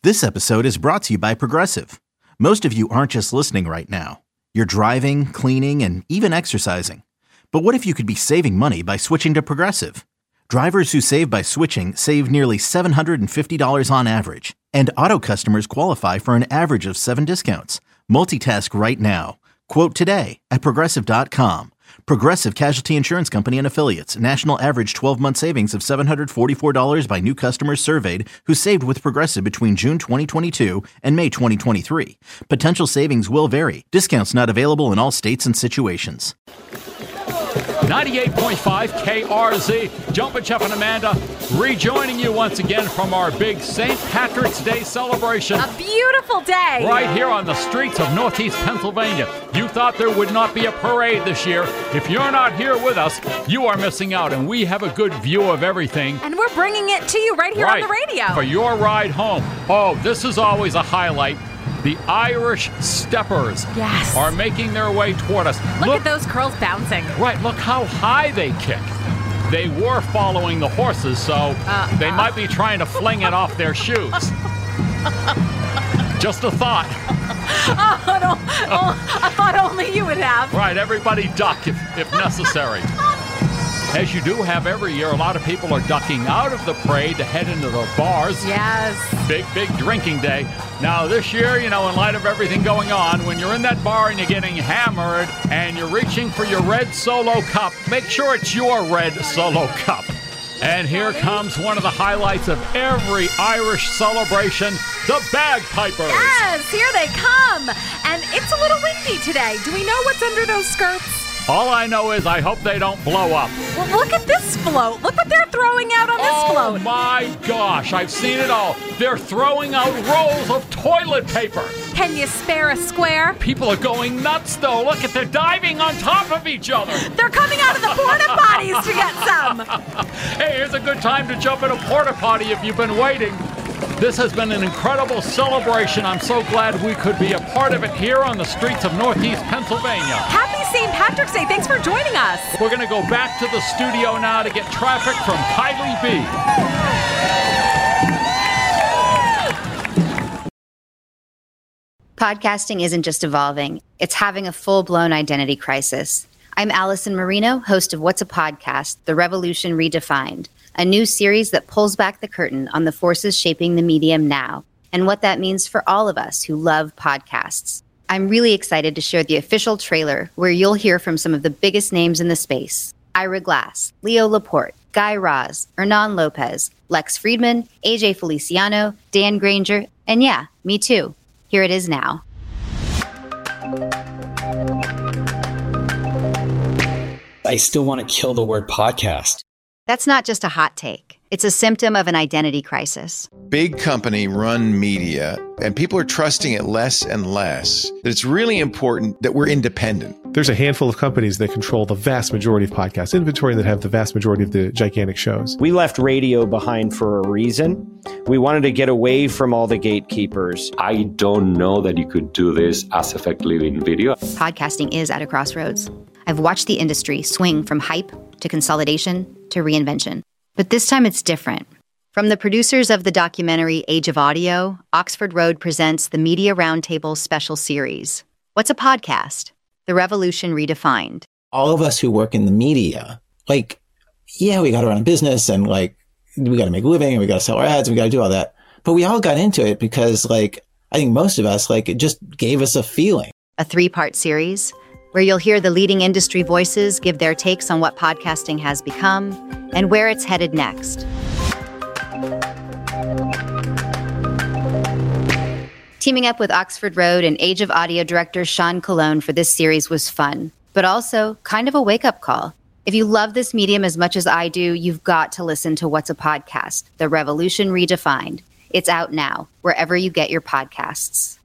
This episode is brought to you by Progressive. Most of you aren't just listening right now. You're driving, cleaning, and even exercising. But what if you could be saving money by switching to Progressive? Drivers who save by switching save nearly $750 on average. And auto customers qualify for an average of 7 discounts. Multitask right now. Quote today at Progressive.com. Progressive Casualty Insurance Company and Affiliates. National average 12-month savings of $744 by new customers surveyed who saved with Progressive between June 2022 and May 2023. Potential savings will vary. Discounts not available in all states and situations. 98.5 KRZ. Jumpin' Jeff and Amanda rejoining you once again from our big St. Patrick's Day celebration. A beautiful day. Right here on the streets of Northeast Pennsylvania. You thought there would not be a parade this year. If you're not here with us, you are missing out. And we have a good view of everything. And we're bringing it to you right here on the radio. For your ride home. Oh, this is always a highlight. The Irish Steppers are making their way toward us. Look at those curls bouncing. Right, look how high they kick. They were following the horses, so they might be trying to fling it off their shoes. Just a thought. I thought only you would have. Right, everybody duck if necessary. As you do have every year, a lot of people are ducking out of the parade to head into the bars. Yes. Big drinking day. Now, this year, in light of everything going on, when you're in that bar and you're getting hammered and you're reaching for your red Solo cup, make sure it's your red Solo cup. And here comes one of the highlights of every Irish celebration, the bagpipers. Yes, here they come. And it's a little windy today. Do we know what's under those skirts? All I know is I hope they don't blow up. Well, look at this float. Look what they're throwing out on this float. Oh, my gosh. I've seen it all. They're throwing out rolls of toilet paper. Can you spare a square? People are going nuts, though. Look, they're diving on top of each other. They're coming out of the porta potties to get some. Hey, here's a good time to jump in a porta potty if you've been waiting. This has been an incredible celebration. I'm so glad we could be a part of it here on the streets of Northeast Pennsylvania. Happy St. Patrick's Day. Thanks for joining us. We're going to go back to the studio now to get traffic from Kylie B. Podcasting isn't just evolving. It's having a full-blown identity crisis. I'm Allison Marino, host of What's a Podcast? The Revolution Redefined, a new series that pulls back the curtain on the forces shaping the medium now and what that means for all of us who love podcasts. I'm really excited to share the official trailer where you'll hear from some of the biggest names in the space. Ira Glass, Leo Laporte, Guy Raz, Hernan Lopez, Lex Friedman, AJ Feliciano, Dan Granger, and yeah, me too. Here it is now. I still want to kill the word podcast. That's not just a hot take. It's a symptom of an identity crisis. Big company run media, and people are trusting it less and less. That it's really important that we're independent. There's a handful of companies that control the vast majority of podcast inventory that have the vast majority of the gigantic shows. We left radio behind for a reason. We wanted to get away from all the gatekeepers. I don't know that you could do this as effectively in video. Podcasting is at a crossroads. I've watched the industry swing from hype to consolidation to reinvention. But this time it's different. From the producers of the documentary Age of Audio, Oxford Road presents the Media Roundtable special series. What's a podcast? The Revolution Redefined. All of us who work in the media, we got to run a business and we got to make a living and we got to sell our ads and we got to do all that. But we all got into it because I think most of us, it just gave us a feeling. A 3-part series where you'll hear the leading industry voices give their takes on what podcasting has become and where it's headed next. Teaming up with Oxford Road and Age of Audio director Sean Colon for this series was fun, but also kind of a wake-up call. If you love this medium as much as I do, you've got to listen to What's a Podcast? The Revolution Redefined. It's out now, wherever you get your podcasts.